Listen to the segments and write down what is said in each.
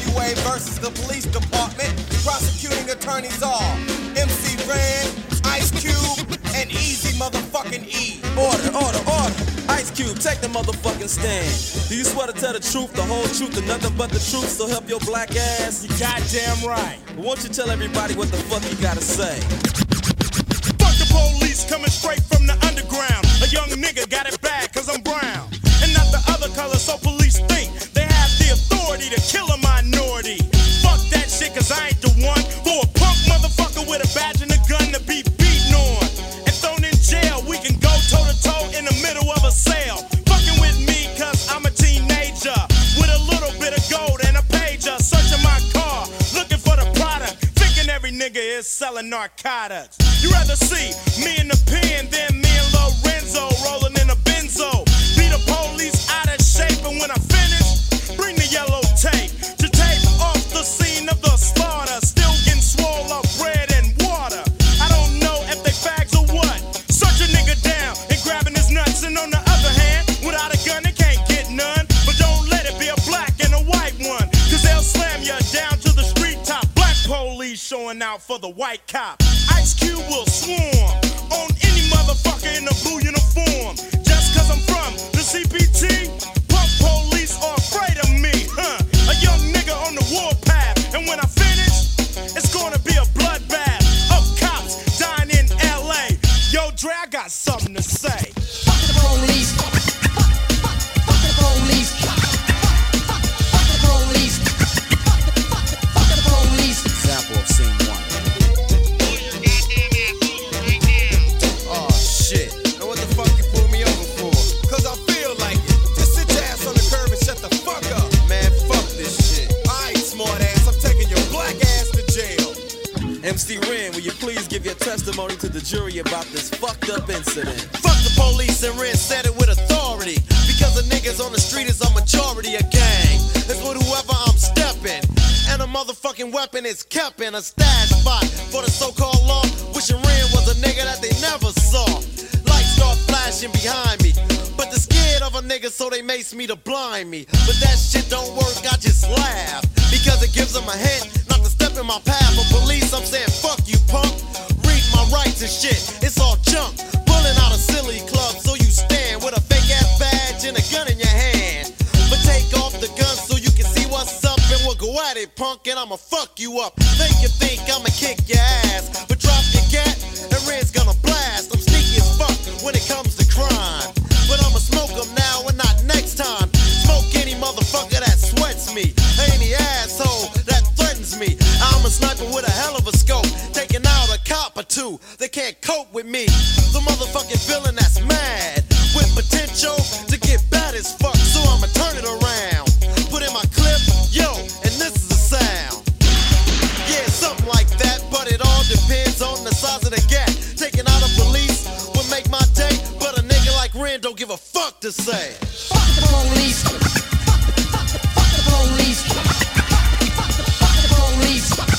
NWA versus the police department. Prosecuting attorneys are MC Ren, Ice Cube, and Easy motherfucking E. Order. Ice Cube, take the motherfucking stand. Do you swear to tell the truth, the whole truth, and nothing but the truth, so help your black ass? You goddamn right. Won't you tell everybody what the fuck you gotta say? Fuck the police coming straight from the underground. A young nigga got it bad cause I'm brown. And not the other color, so police think they have the authority to kill a minority. Fuck that shit cause I ain't the one for a punk motherfucker with a badge and a gun to be beaten on and thrown in jail. We can go toe to toe in the middle of a sale. Fucking with me cause I'm a teenager with a little bit of gold and a pager. Searching my car, looking for the product, thinking every nigga is selling narcotics. You rather see me in the pen than me and Lorenzo rolling in a benzo. Be the police out of shape, and when I finish, bring the yellow tape to tape off the scene of the slaughter. Still getting swole up bread and water. I don't know if they fags or what. Search a nigga down and grabbing his nuts, and on the other hand, without a gun they can't get none. But don't let it be a black and a white one, cause they'll slam you down to the street top. Black police showing out for the white cop. Ice Cube will swarm on any motherfucker in a blue uniform. Just cause I'm from the CPT, punk police are afraid of me, huh? A young nigga on the warpath, and when I finish, it's gonna be a bloodbath of cops dying in LA. Yo, Dre, I got something to say. Fuck the police. Fuck the police. Fuck the police. Fuck the police. Example of scene 1. Oh shit. Now what the fuck you pull me over for? Cause I feel like it. Just sit your ass on the curb and shut the fuck up. Man, fuck this shit. Alright, smart ass, I'm taking your black ass to jail. MC Ren, will you please give your testimony to the jury about this fucked up incident? Fuck the police, and Ren said it with authority. Because the niggas on the street is a majority of gang. It's with whoever I'm stepping. And a motherfucking weapon is kept in a stash spot for the so-called law. Wishing Ren was a nigga that they never saw. Lights start flashing behind me, but they're scared of a nigga, so they mace me to blind me. But that shit don't work, I just laugh, because it gives them a hint not to step in my path. For police, I'm saying fuck you, punk. Read my rights and shit, it's all junk. Pulling out a silly club, so you stand with a fake ass badge and a gun in your hand. But take off the gun so you can see what's up, and we'll go at it, punk, and I'ma fuck you up. You think I'ma kick your ass, but drop your gat, and Ren's gonna blast. I'm sneaky as fuck when it comes to crime, but I'ma smoke them now and not next time. Smoke any motherfucker that sweats me, any asshole that threatens me. I'm a sniper with a hell of a scope, taking out a cop or two. They can't cope with me. The motherfucking villain that's mad with potential to get bad as fuck, so I'ma turn it around. Put in my clip, yo, and this is the sound. Yeah, something like that, but it all depends on the size of the gap. Taking out a police would make my day, but a nigga like Ren don't give a fuck to say. Fuck the police. Fuck the police. Fuck the police. Fuck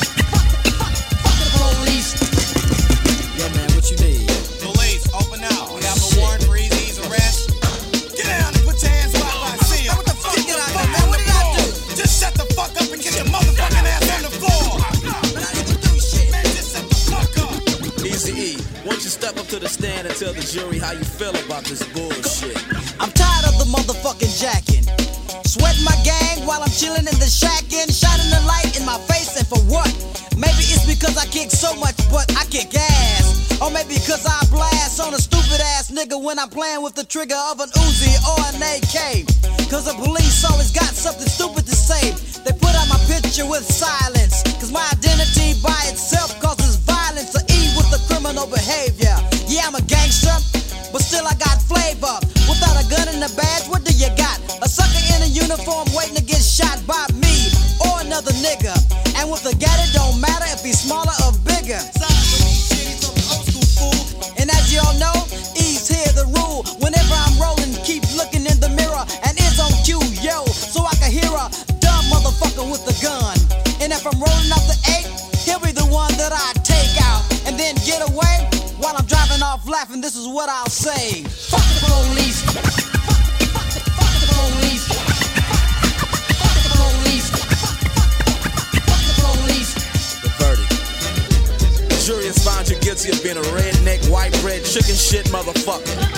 the police. Yo, man, what you need? Police, open out. We have a warrant for Easy's arrest. Get down and put your hands where I see him. What the fuck? Get out of here, man. What did I do? Just shut the fuck up and get your motherfucking ass on the floor. But I didn't do shit. Man, just shut the fuck up. Easy E, won't you step up to the stand and tell the jury how you feel about this bullshit? I'm tired of the motherfucking jacking. Sweating my gang while I'm chilling in the shack and shining the light in my face, and for what? Maybe it's because I kick so much, but I kick ass. Or maybe because I blast on a stupid ass nigga when I'm playing with the trigger of an Uzi or an AK. Cause the police always got something stupid to say. They put out my picture with silence, cause my identity by itself causes violence. To E with the criminal behavior. Yeah, I'm a gangster, but still I got flavor. Without a gun and a badge, what do you got? A sucker in a uniform waiting to get shot by me or another nigga. And with a gat, it don't matter if he's smaller or bigger. And as y'all know, E's here the rule. Whenever I'm rolling, keep looking in the mirror and it's on cue, yo, so I can hear a dumb motherfucker with a gun. And if I'm rolling up the 8, he'll be the one that I take out and then get away while I'm driving off laughing. This is what I'll say. Fuck the police. Fuck the police. Fuck the police. being a redneck, white bread, chicken shit motherfucker.